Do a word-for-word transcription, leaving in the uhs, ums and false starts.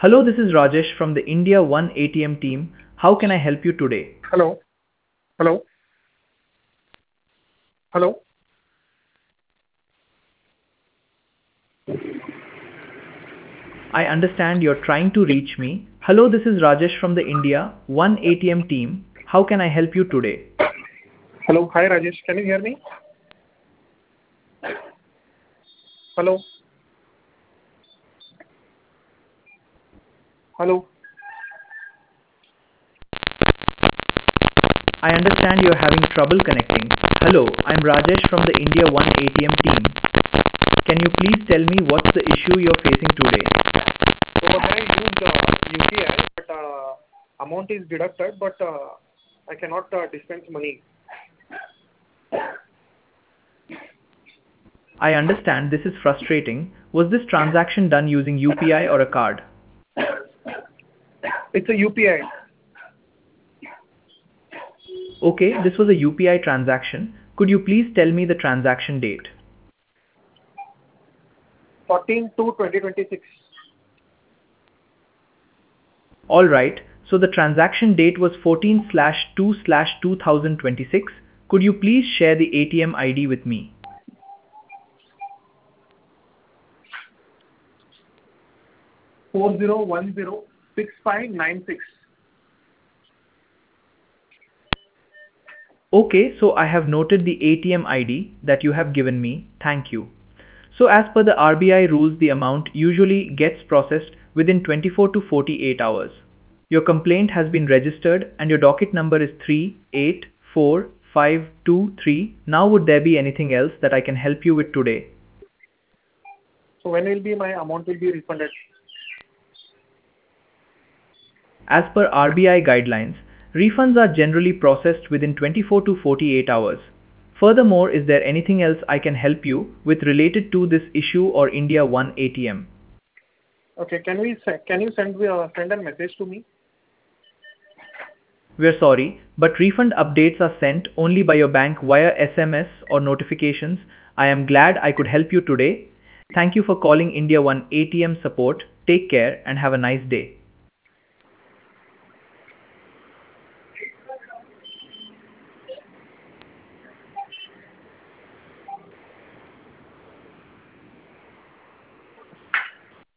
Hello, this is Rajesh from the India One A T M team. How can I help you today? Hello. Hello. Hello. I understand you're trying to reach me. Hello, this is Rajesh from the India One A T M team. How can I help you today? Hello. Hi, Rajesh. Can you hear me? Hello. Hello. I understand you're having trouble connecting. Hello, I'm Rajesh from the India One A T M team. Can you please tell me what's the issue you're facing today? So when I used uh, U P I, but uh, amount is deducted, but uh, I cannot uh, dispense money. I understand this is frustrating. Was this transaction done using U P I or a card? It's a U P I. Okay, this was a U P I transaction. Could you please tell me the transaction date? fourteen two twenty twenty-six. Alright, so the transaction date was fourteen slash two slash two thousand twenty-six. Could you please share the A T M I D with me? four zero one zero six five nine six. Okay, so I have noted the A T M I D that you have given me. Thank you. So as per the R B I rules, the amount usually gets processed within twenty-four to forty-eight hours. Your complaint has been registered and your docket number is three eight four five two three. Now would there be anything else that I can help you with today? So when will be my amount will be refunded? As per R B I guidelines, refunds are generally processed within twenty-four to forty-eight hours. Furthermore, is there anything else I can help you with related to this issue or India One A T M? Okay. Can we se- can you send me uh, send a message to me? We're sorry, but refund updates are sent only by your bank via S M S or notifications. I am glad I could help you today. Thank you for calling India One A T M support. Take care and have a nice day.